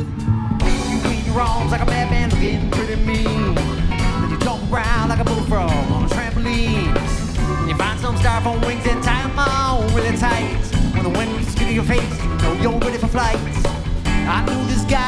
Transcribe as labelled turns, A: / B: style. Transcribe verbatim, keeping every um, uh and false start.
A: You clean your arms like a madman looking pretty mean. Then you jump around like a bullfrog on a trampoline. And you find some styrofoam wings and tie them on really tight. When the wind beats to your face, you know you're ready for flight. I knew this guy